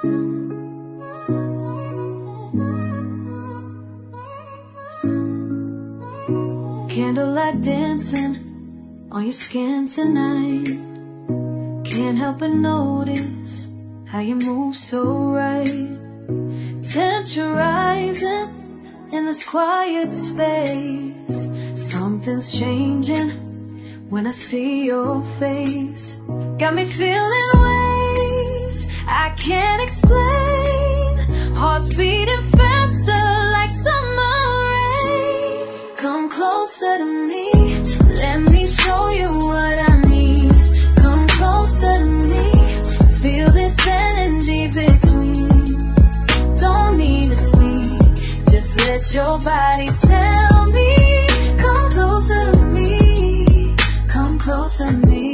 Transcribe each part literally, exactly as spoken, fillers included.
Candlelight dancing on your skin tonight. Can't help but notice how you move so right. Temperature rising in this quiet space. Something's changing when I see your face. Got me feeling ways I can't explain. Heart's beating faster like summer rain. Come closer to me, let me show you what I need. Come closer to me, feel this energy between. Don't need to speak, just let your body tell me. Come closer to me, come closer to me.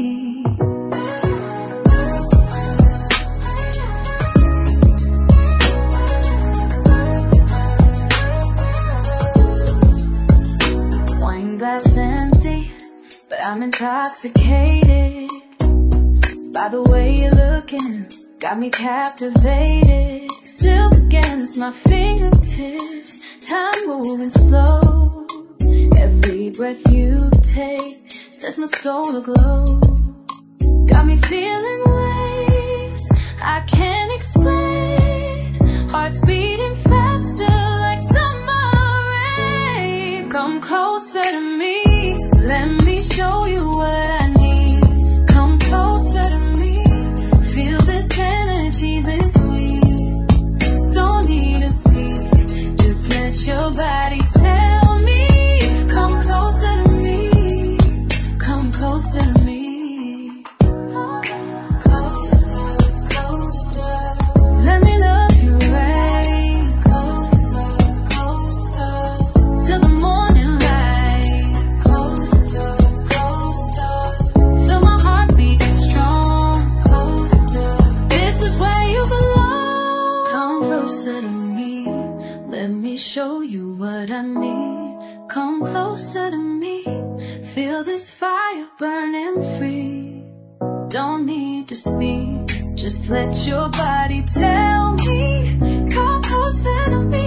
Wine glass empty, but I'm intoxicated by the way you're looking. Got me captivated. Still against my fingertips, time moving slow. Every breath you take sets my soul aglow. Got me feeling ways I can't explain. Heart's beating faster like summer rain. Come closer to me, let me show you what I need. Come closer to me, feel this energy between. Don't need to speak, just let your body tell me. Come closer to me, come closer to me. Closer, closer, let me love you right. Closer, closer, till the morning light. Closer, closer, feel my heartbeat strong. Closer, this is where you belong. Come closer to me, let me show you what I need. Come closer to me, feel this fire burning free. Don't need to speak, just let your body tell me. Come closer to me.